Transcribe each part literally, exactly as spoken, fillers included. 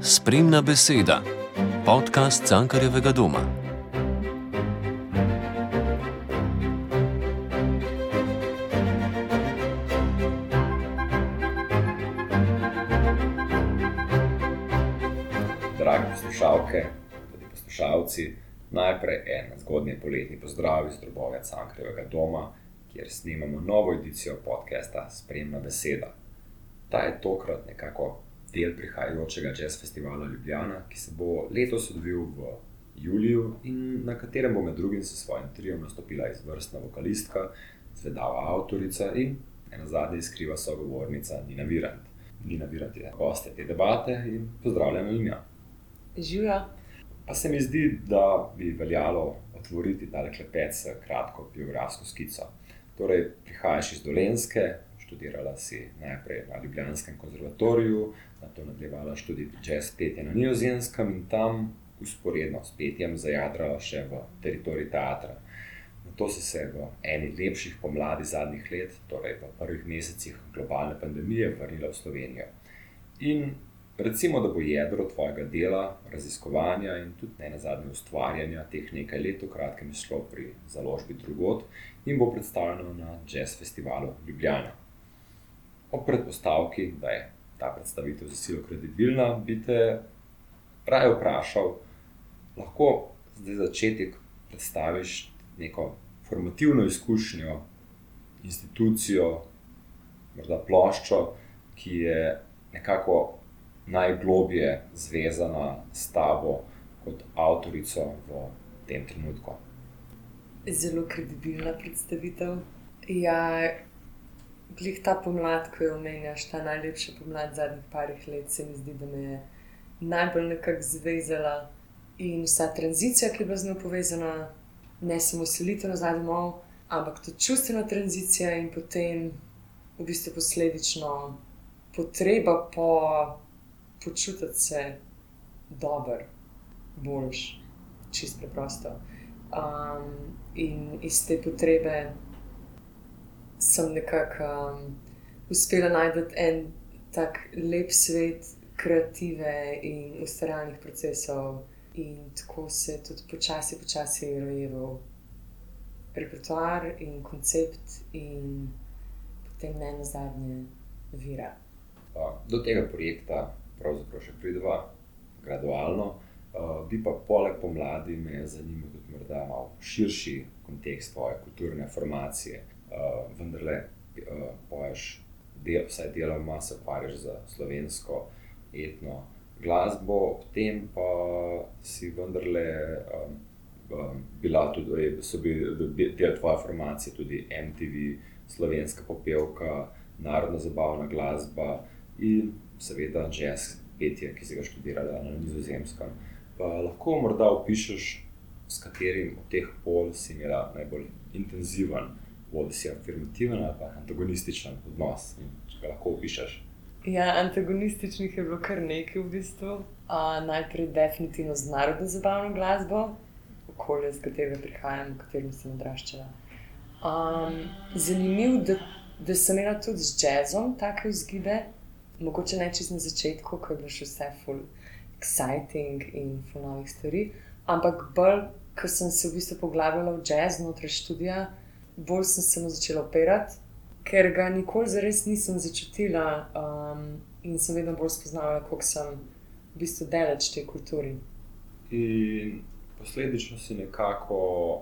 Spremna beseda, podcast Cankarjevega doma. Dragi poslušalke, tudi poslušalci, najprej en zgodnji poletni pozdrav iz drobovja Cankarjevega doma, kjer snemamo novo edicijo podcasta Spremna beseda. Ta je tokrat nekako del prihajajočega jazz festivala Ljubljana, ki se bo letos odvil v juliju in na katerem bo med drugim s svojim triom nastopila izvrstna vokalistka, zvedava avtorica in nenazadnje iskriva sogovornica Nina Virant. Nina Virant je gostja te debate in pozdravljena Nina. Živjo. Pa se mi zdi, da bi veljalo otvoriti tale klepet s kratko biografsko skico. Torej, prihajaš iz Dolenjske, študirala si najprej na Ljubljanskem konzervatoriju, nato nadaljevala študij jazz petja na Nizozemskem in tam usporedno s petjem zajadrala še v teritorij teatra. Nato si se v eni lepših pomladi zadnjih let, torej v prvih mesecih globalne pandemije, vrnila v Slovenijo. In recimo, da bo jedro tvojega dela, raziskovanja in tudi nenazadnje ustvarjanja teh nekaj let v kratkem izšlo pri založbi Drugod in bo predstavljeno na jazz festivalu Ljubljana. Ob predpostavki, da je ta predstavitev za silo kredibilna, bi te raje vprašal, lahko zdaj začetek predstaviš neko formativno izkušnjo, institucijo, morda ploščo, ki je nekako najglobje zvezana s tabo kot avtorico v tem trenutku. Zelo kredibilna predstavitev. Ja, glih ta pomlad, ko jo omenjaš, ta najlepša pomlad zadnjih parih let, se mi zdi, da me je najbolj nekako zvezala in vsa tranzicija, ki je bila z njo povezana, ne samo selitev nazaj domov, ampak tudi čustvena tranzicija in potem v bistvu posledično potreba po počutiti se dober, boljš, čisto preprosto. Um, in iz te potrebe sem nekako um, uspela najti en tak lep svet kreative in ustvarjalnih procesov in tako se tudi počasi, počasi rojeval repertoar in koncept in potem ne nazadnje vira. Do tega projekta pravzaprav še prideva gradualno, bi pa poleg pomladi me zanima tudi morda malo širši kontekst tvoje kulturne formacije. Vendarle poješ, del, vsaj deloma se ukvarjaš za slovensko etno glasbo, potem pa si vendarle um, bila tudi, so bili del tvoje formacije tudi M T V, slovenska popevka, narodna zabavna glasba in seveda jazz petje, ki si ga študirala na Nizozemskem. Pa lahko morda opišeš, s katerim od teh pol si imela najbolj intenziven, bodi si afirmativen ali pa antagonističen odnos, če ga lahko opišeš. Ja, antagonističnih je bilo kar nekaj v bistvu. A, najprej definitivno z narodno zabavno glasbo, okolje, z katerega prihajam, v katerem sem odraščala. Um, zanimiv, da, da sem imela tudi z jazzom take vzgibe, mogoče ne čisto na začetku, ko je bilo še vse ful exciting in ful novih stvari, ampak bolj, ko sem se v bistvu poglabljala v jazz znotraj študija, bolj sem se mu začela opirati, ker ga nikoli zares nisem začutila um, in sem vedno bolj spoznavala, koliko sem v bistvu daleč tej kulturi. In posledično si nekako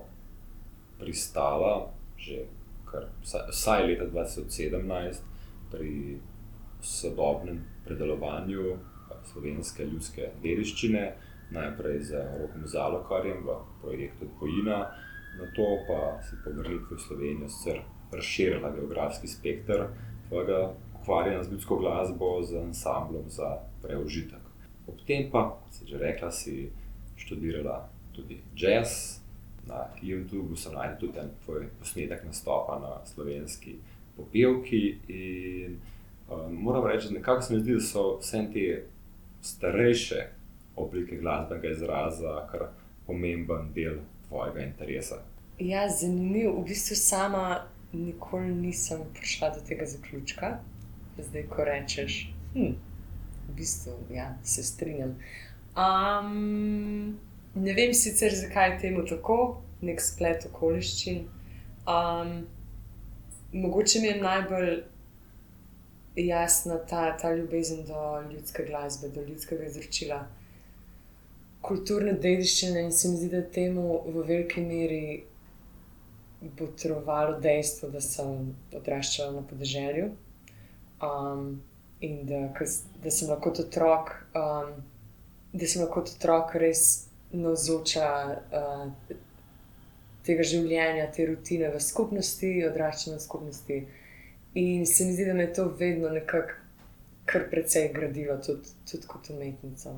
pristala že kar vsaj leta dva tisoč sedemnajst pri sodobnem predelovanju slovenske ljudske dediščine, najprej z Rokom Zalokarjem v projektu Pojina, nato pa si po vrnitvi v Slovenijo sicer razširila geografski spekter tvojega ukvarjanja z ljudsko glasbo z ansamblom za preužitek. Ob tem pa, kot si že rekla, si študirala tudi jazz. Na YouTube sem najdel tudi en tvoj posnetek nastopa na slovenski popevki in um, moram reči, da nekako se mi zdi, da so vse te starejše oblike glasbenega izraza kar pomemben del tvojega interesa. Ja, zanimiv. V bistvu sama nikoli nisem prišla do tega zaključka. Zdaj, ko rečeš, hm, v bistvu, ja, se strinjam. Um, ne vem sicer, zakaj je temu tako, nek splet okoliščin. Um, mogoče mi je najbolj jasna ta, ta ljubezen do ljudske glasbe, do ljudskega izročila, kulturne dediščine in se mi zdi, da temu v veliki meri botrovalo dejstvo, da sem odraščala na podeželju um, in da, da sem lahko kot otrok, um, da sem lahko kot otrok res navzoča uh, tega življenja, te rutine v skupnosti, odraščanja v skupnosti. In se mi zdi, da me je to vedno nekako kar precej gradilo, tudi, tudi kot umetnica.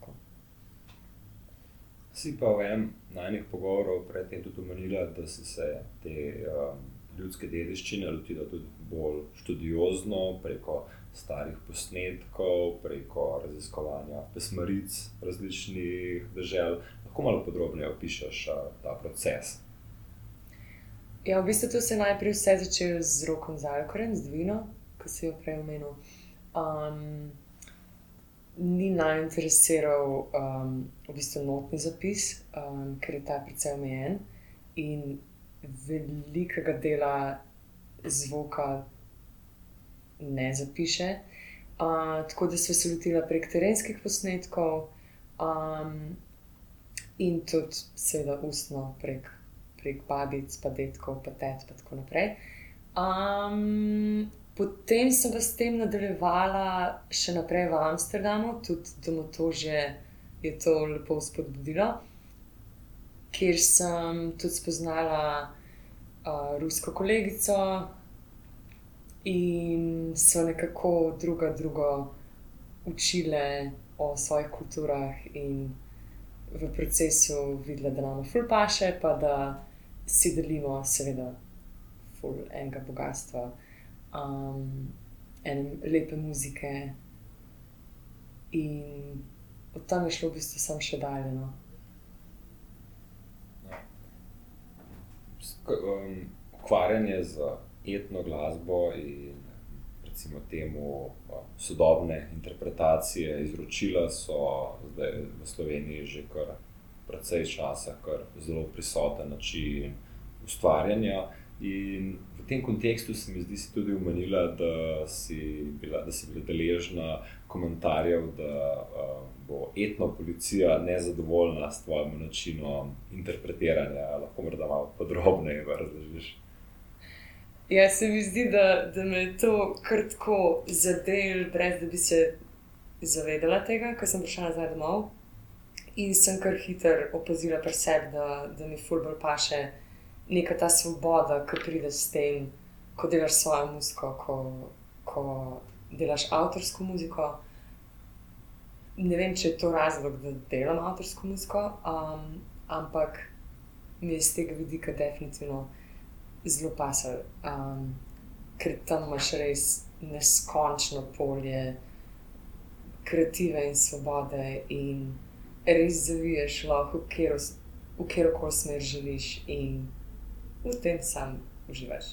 Si pa v enem najnih pogovorov predtem tudi omenila, da si se te um, ljudske dediščine lotila tudi bolj študiozno, preko starih posnetkov, preko raziskovanja pesmaric različnih dežel. Lahko malo podrobneje opišeš uh, ta proces? Ja, v bistvu to se je najprej vse začelo z Rokom Zalkorjem, z Dvino, ko si jo prej omenil. Um, ni naj interesiral um, v bistvu notni zapis, um, ker je ta precej omejen in velikega dela zvoka ne zapiše. Uh, tako da sva se lotila prek terenskih posnetkov um, in tudi seveda ustno prek, prek babic, pa detkov, pa tet, pa tako naprej. Um, Potem sem pa s tem nadaljevala še naprej v Amsterdamu, tudi domotožje je to lepo spodbudilo, kjer sem tudi spoznala uh, rusko kolegico in so nekako druga drugo učile o svojih kulturah in v procesu videla, da nama ful paše, pa da si delimo seveda ful enega bogatstva. Um, ene lepe muzike in od tam je šlo v bistvu samo še dalje. No. Um, ukvarjanje z etno glasbo in recimo temu sodobne interpretacije izročila so zdaj v Sloveniji že kar precej časa, kar zelo prisoten način ustvarjanja. In v tem kontekstu se mi zdi si tudi omenila, da si bila, da si bila deležna komentarjev, da uh, bo etnopolicija nezadovoljna s tvojim načinom interpretiranja. Lahko morda malo podrobneje razložiš? Ja, se mi zdi, da, da me je to kar tako zadel, brez da bi se zavedala tega, ko sem prišla nazaj domov. In sem kar hitro opazila pri sebi, da, da mi ful bolj paše neka ta svoboda, ki pride s tem, ko delaš svojo muziko, ko, ko delaš avtorsko muziko. Ne vem, če je to razlog, da delam avtorsko muziko, um, ampak mi je z tega vidika definitivno zelo pasal, um, ker tam imaš res neskončno polje kreative in svobode in res zaviješ lahko v kjerokoli smer želiš in v tem sam uživaš.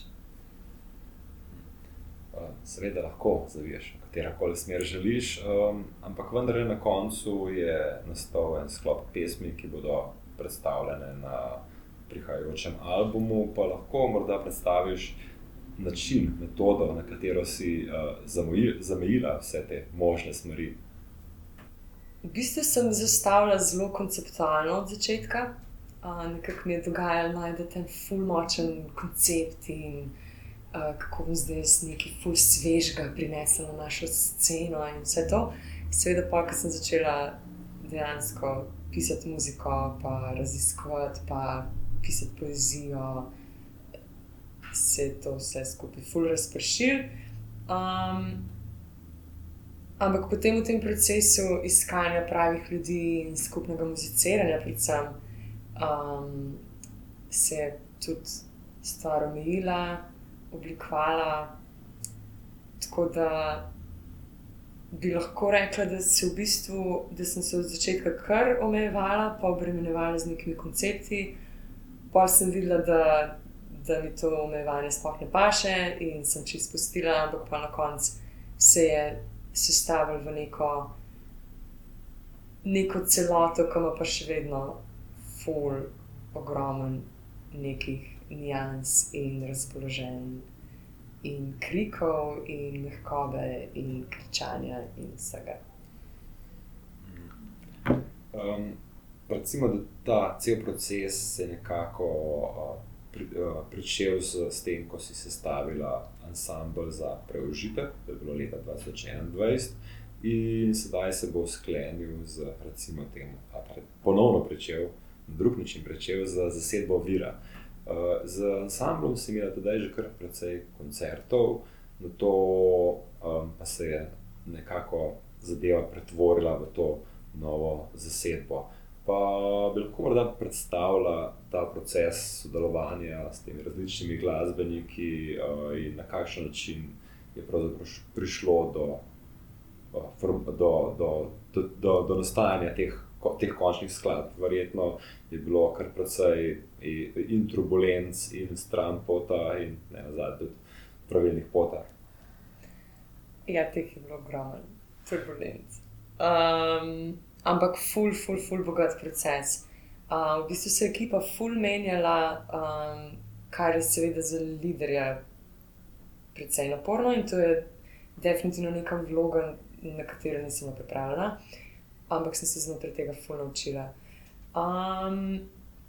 Seveda lahko zaviješ v katerakoli smer želiš, um, ampak vendar na koncu je nastal en sklop pesmi, ki bodo predstavljene na prihajajočem albumu, pa lahko morda predstaviš način, metodo, na katero si uh, zamejila vse te možne smeri. V bistvu sem zastavila zelo konceptualno od začetka. Uh, nekako mi je dogajalo najdete en ful močen koncept in uh, kako bom zdaj jaz nekaj ful svežega prinesla na našo sceno in vse to. Seveda pa, ko sem začela dejansko pisati muziko, pa raziskovati, pa pisati poezijo, se je to vse skupaj ful razpršilo. Um, ampak potem v tem procesu iskanja pravih ljudi in skupnega muziciranja predvsem Um, se je tudi stvar omejila, oblikovala, tako da bi lahko rekla, da, se v bistvu, da sem se od začetka kar omejevala, pa obremenjevala z nekimi koncepti, pa sem videla, da, da mi to omejevanje sploh ne paše in sem čisto spustila, ampak pa na koncu se je sestavili v neko, neko celoto, ki ima pa še vedno ful ogromen nekih nijans in razpoloženj in krikov in mehkobe in kričanja in vsega. Um, recimo, da ta cel proces se nekako uh, pri, uh, pričel z, s tem, ko si sestavila ansambl za Preužitek, to je bilo leta dva tisoč enaindvajset, in sedaj se bo sklenil z, recimo temu, ponovno pričel, na drug način pričel z zasedbo Vira. Uh, z ansamblom sem imela tudi že kar precej koncertov, na to um, pa se je nekako zadeva pretvorila v to novo zasedbo. Pa bi lahko morda predstavila ta proces sodelovanja s temi različnimi glasbeniki uh, in na kakšen način je pravzaprav prišlo do, uh, do, do, do, do, do nastajanja teh teh končnih skladb. Verjetno je bilo kar precej in turbulenc, in stranpota, in ne nazadnje tudi pravilnih pota. Ja, teh je bilo ogromno turbulenc. Um, ampak ful, ful, ful bogat proces. Uh, v bistvu se je ekipa ful menjala, um, kar je seveda za liderja precej naporno in to je definitivno neka vloga, na katero nisem pripravljena. Ampak sem se znotraj tega ful naučila. Um,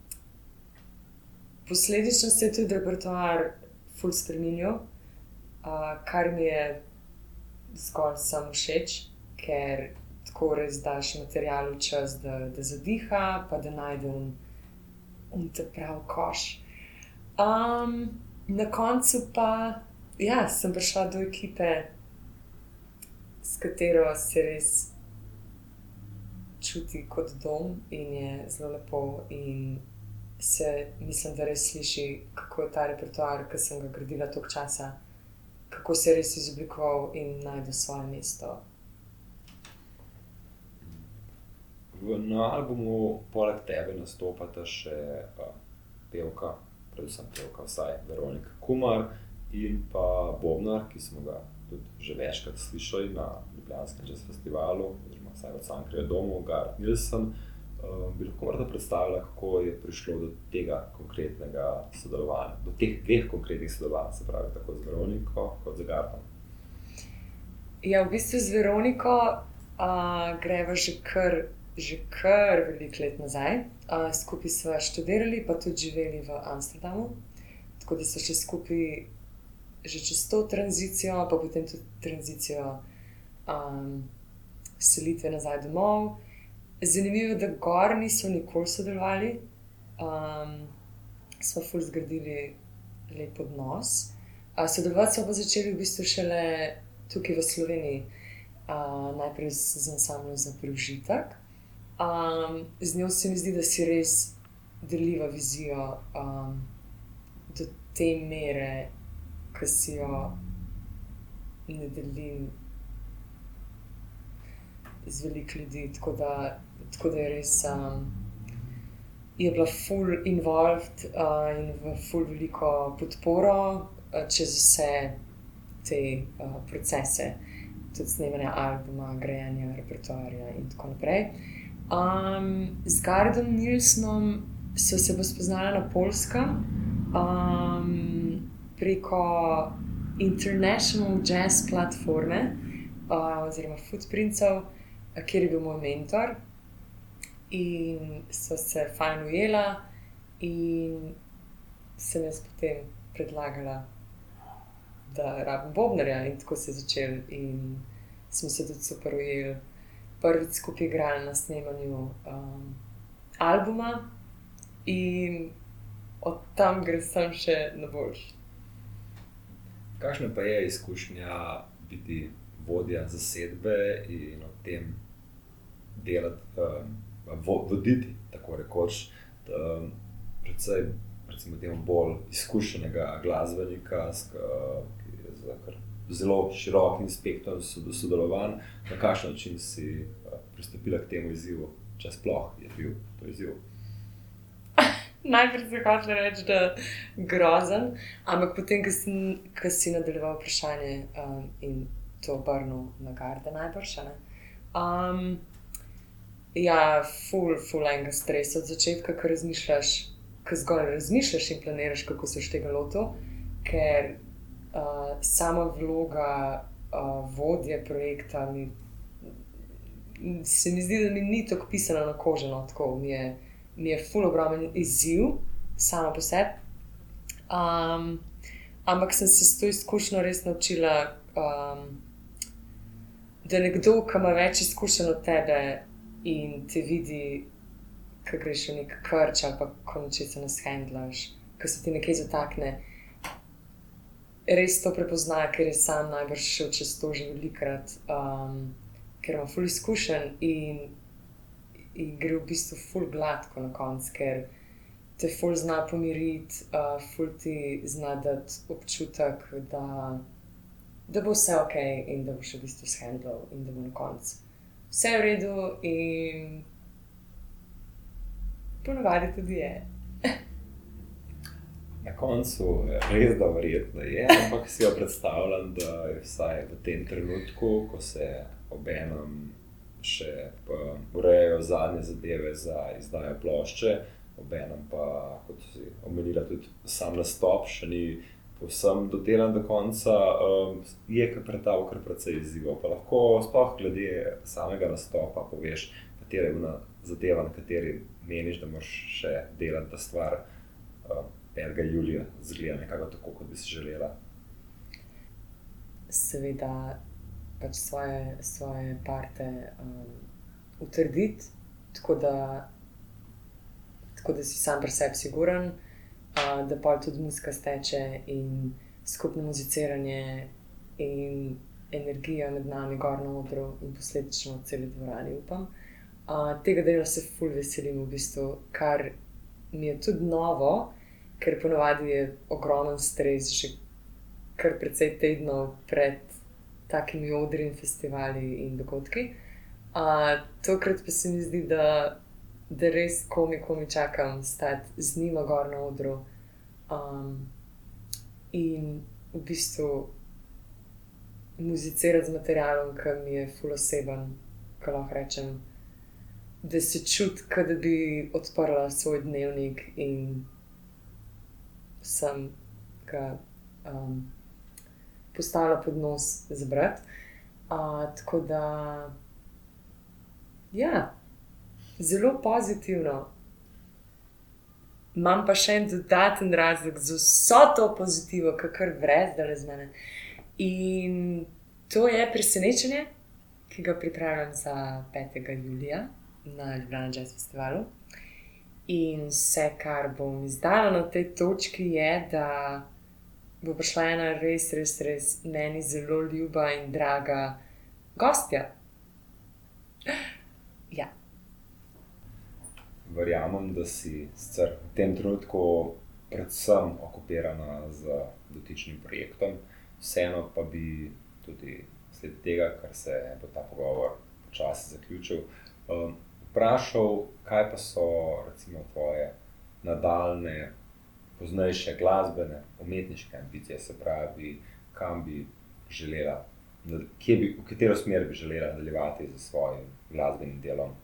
posledično se je tudi repertoar ful spreminjal, uh, kar mi je zgolj samo všeč, ker tako res daš materialu čas, da, da zadiha, pa da najdem um ta prav koš. Um, na koncu pa, ja, sem prišla do ekipe, s katero se res čuti kot dom in je zelo lepo in se, mislim, da res sliši, kako je ta repertoar, ki sem ga gradila toliko časa, kako se je res izoblikoval in najde svoje mesto. V, na albumu poleg tebe nastopata še uh, pevka, predvsem pevka vsaj Veronika Kumar in pa bobnar, ki smo ga tudi že večkrat slišali na Ljubljanskem jazz festivalu, oziroma vsaj v Cankarjevem domu, Gard Nilsen. Uh, bi lahko morda predstavila, kako je prišlo do tega konkretnega sodelovanja, do teh dveh konkretnih sodelovanj, se pravi tako z Veroniko kot z Gardom? Ja, v bistvu z Veroniko uh, greva že kar, že kar veliko let nazaj. Uh, skupaj sva študirali, pa tudi živeli v Amsterdamu, tako da so še skupaj že čez to tranzicijo, pa potem tudi tranzicijo um, selitve nazaj domov. Zanimivo, da gor niso nikoli sodelovali. Um, smo ful zgradili lep odnos. Uh, sodelovati smo pa začeli v bistvu šele tukaj v Sloveniji. Uh, najprej z ansamblom za Preužitek. Um, z njo se mi zdi, da si res deliva vizijo um, do te mere, ki si jo ne delim z veliko ljudi, tako da, tako da je res um, je bila ful involved uh, in v ful veliko podporo uh, čez vse te uh, procese, tudi snemanja albuma, grajanja repertoarja in tako naprej. Um, z Gardom Nilsenom so se pa spoznala na Poljskem, um, preko International Jazz platforme uh, oziroma Footprintsov, kjer je bil moj mentor in so se fajn ujela in sem jaz potem predlagala, da rabim bobnarja in tako se je začel in smo se tudi super ujeli. Prvič skupaj igrali na snemanju um, albuma in od tam gre sem še na boljši. Kakšna pa je izkušnja biti vodja zasedbe in o tem delati, um, voditi, tako rekoč, um, predvsej, recimo temu bolj izkušenega glasbenika, ki je z kar zelo širokim spektrom sodelovanj, na kakšen način si uh, pristopila k temu izzivu, če sploh je bil to izziv? Najprej se hočela reči, da grozen, ampak potem, ko si, ko si nadaljeval vprašanje um, in to obrnil na garde najbrž, a ne. Um, ja, ful, ful enega stresa od začetka, ko razmišljaš, ko zgolj razmišljaš in planiraš, kako se boš tega lotil, ker uh, sama vloga uh, vodje projekta mi, se mi zdi, da mi ni tako pisana na kožo, no, tako mi je, mi je ful ogromen izziv sama po sebi. Um, ampak sem se s to izkušnjo res naučila, um, da nekdo, ki ima več izkušenj od tebe in te vidi, ko greš v nek krč ali pa ko nečesa nas handlaš, ko se ti nekaj zatakne, res to prepozna, ker je sam najbrž šel čez to že velikrat, um, ker ima ful izkušenj in, in gre v bistvu ful gladko na konc, ker te ful zna pomiriti, uh, ful ti zna dati občutek, da, da bo vse ok in da boš v bistvu shandlal in da bo na koncu vse v redu in ponavadi tudi je. Na koncu res da verjetno je, ampak si jo predstavljam, da je vsaj v tem trenutku, ko se obenem še urejajo zadnje zadeve za izdajo plošče, obenem pa, kot si omenila, tudi sam nastop še ni povsem dodelan do konca, um, je pred tabo kar precej izzivov. Pa lahko sploh glede samega nastopa poveš, katera je ona zadeva, na kateri meniš, da moraš še delati, da stvar um, petega julija zgleda nekako tako, kot bi si želela. Seveda pač svoje, svoje parte um, utrditi, tako da, tako da si sam pri sebi siguren, uh, da pol tudi muzika steče in skupno muziciranje in energija med nami gor na odru in posledično v celi dvorani, upam. Uh, tega dela se ful veselim v bistvu, kar mi je tudi novo, ker ponavadi je ogromen stres že kar precej tednov pred takimi odri in festivali in dogodki. Uh, tokrat pa se mi zdi, da, da res komi, komi čakam stati z njima gor na odru um, in v bistvu muzicirati z materialom, ki mi je ful oseben, ko lahko rečem, da se čuti, kot da bi odprla svoj dnevnik in sem ga um, postavila pod nos za brat. Uh, tako da, ja, zelo pozitivno. Imam pa še en dodaten razlog za vso to pozitivo, kakor vred zdaj z mene. In to je presenečenje, ki ga pripravljam za petega julija na Ljubljana Jazz Festivalu. In vse, kar bom izdala na tej točki, je, da bo prišla ena res, res, res meni zelo ljuba in draga gostja. Ja. Verjamem, da si sicer v tem trenutku predvsem okupirana z dotičnim projektom, vseeno pa bi tudi sled tega, kar se bo ta pogovor počasi zaključil, um, vprašal, kaj pa so recimo tvoje nadaljne, poznejše glasbene, umetniške ambicije, se pravi, kam bi želela, kje bi, v katero smer bi želela nadaljevati z svojim glasbenim delom?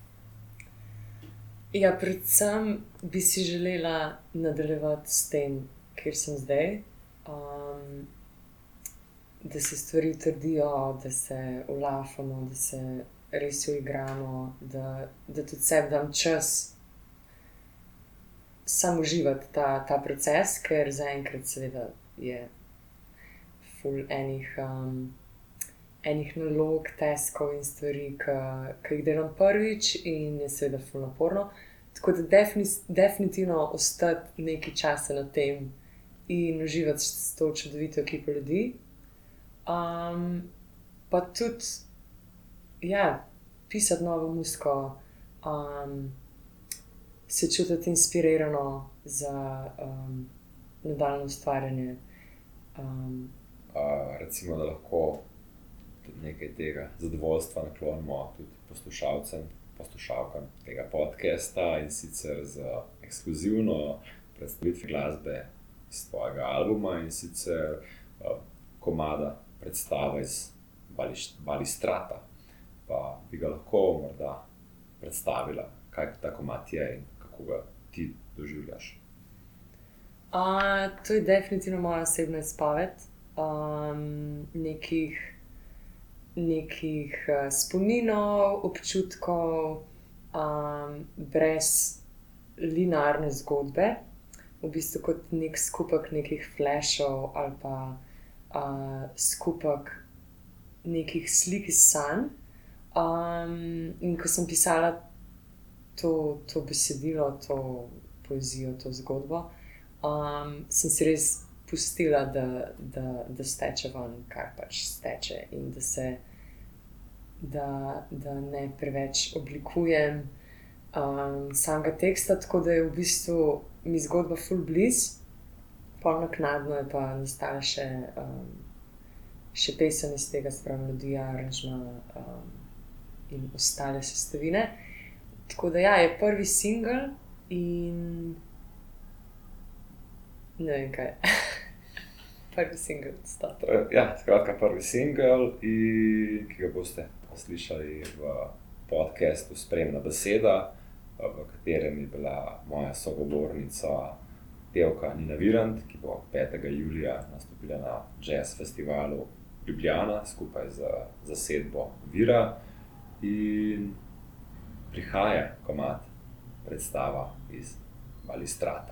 Ja, predvsem bi si želela nadaljevati s tem, kjer sem zdaj, um, da se stvari utrdijo, da se ulafamo, da se res uigramo, da, da tudi sebi dam čas samo uživati ta, ta proces, ker zaenkrat seveda je ful enih, um, enih nalog, teskov in stvari, ki jih delam prvič in je seveda ful naporno. Tako da defini, definitivno ostati nekaj časa na tem in uživati s to čudovito ekipo ljudi. Um, pa tudi ja, pisati novo muziko, um, se čutiti inspirirano za um, nadaljnje ustvarjanje. Um, uh, recimo, da lahko tudi nekaj tega zadovoljstva naklonimo tudi poslušalcem, poslušalkam tega podcasta in sicer z ekskluzivno predstavitvijo glasbe iz tvojega albuma in sicer uh, komada predstava iz Balistrata. Pa bi ga lahko morda predstavila, kaj ta komad je in kako ga ti doživljaš. Uh, to je definitivno moja osebna izpoved. Um, nekih, nekih uh, spominov, občutkov, um, brez linearne zgodbe, v bistvu kot nek skupek nekih flashov ali pa uh, skupek nekih slik iz sanj. Um, in ko sem pisala to, to besedilo, to poezijo, to zgodbo, um, sem si res pustila, da, da, da steče ven, kar pač steče, in da se da, da ne preveč oblikujem um, samega teksta, tako da je v bistvu mi zgodba full blizu, pol naknadno je pa nastala še, um, še pesem iz tega, sprav melodija, aranžma um, in ostale sestavine. Tako da ja, je prvi single in ne vem kaj. Prvi single stop. Ja, skratka prvi single, in, ki ga boste slišali v podcastu Spremna beseda, v katerem je bila moja sogovornica pevka Nina Virant, ki bo petega julija nastopila na jazz festivalu Ljubljana skupaj z zasedbo Vira, in prihaja komad, predstava iz Balistrata.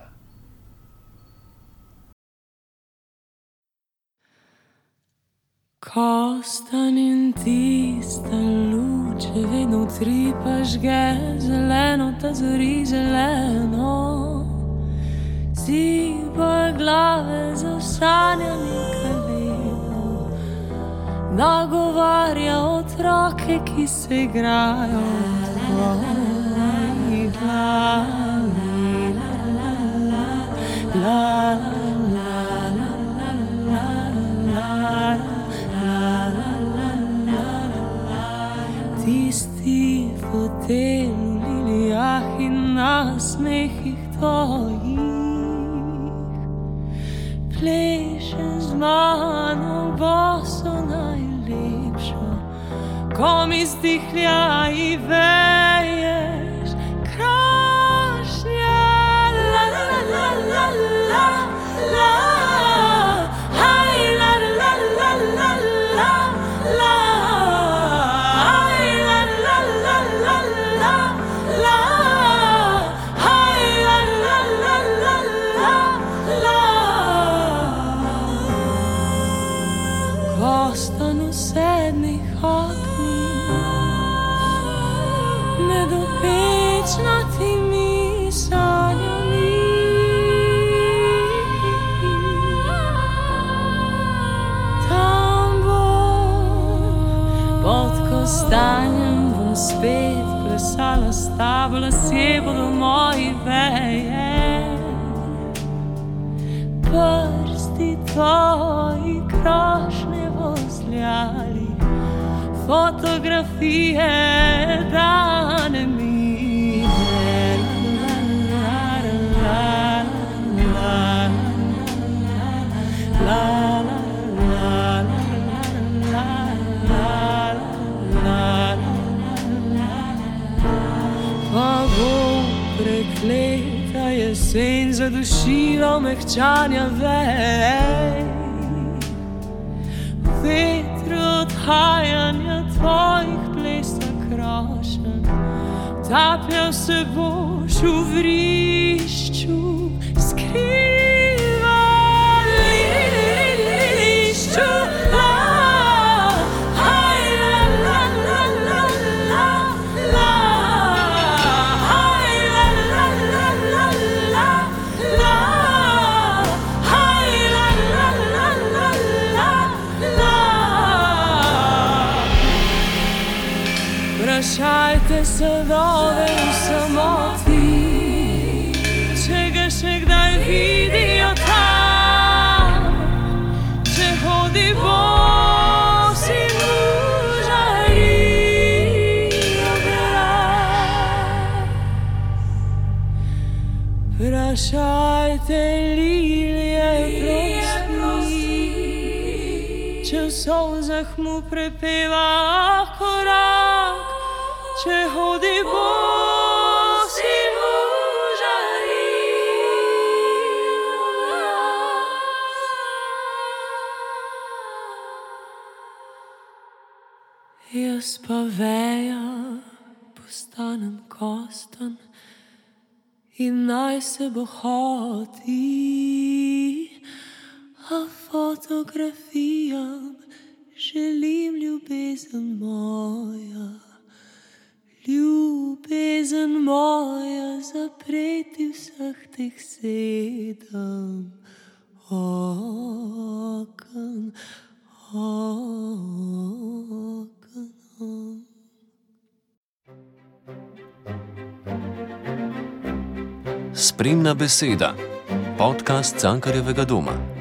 Kostan in tista luč, vedno utripaš ge, zeleno ta zori zeleno. Ziba glave za sanjami kaleno, nagovarja otroke, ki se igrajo v tvoji glavi. La, la, la, la, la, la, la. Tisti fotelj v lilijah in nasmehih tvojih pleše z mano boso najlepšo, ko mi zdihljaji veješ krošnja. La la la la la la, haj la la la la la la. Kostan v sedmih oknih, nedopečnatimi sanjami. Tam bom, pod kostanjem bom spet plesala s tabo, lasje bodo moji veje, prsti tvoji krošnje vozljali, fotografije dane mi. La la la la la la. Pa bo prekleta jesen zadušila mehčanja vej, vetru odhajanja tvojih plesna krošen, tapljal se boš v vrišču, skrivali lišču. La, haj la la la la la la, haj la la la la la la, haj la la la la la la. Vprašajte sadove v samoti, če ga še kdaj vidijo tam, če hodi bos in užarijo grad. Vprašajte lilije prosti, če v solzah mu prepeva korak, če hodi bosi v žarijah. Jaz pa veja postanem kostanj in naj se bohoti, a fotografijam želim ljubezen moja, ljubezen moja zapreti vseh teh sedem oken, oken. Spremna beseda, podcast Cankarjevega doma.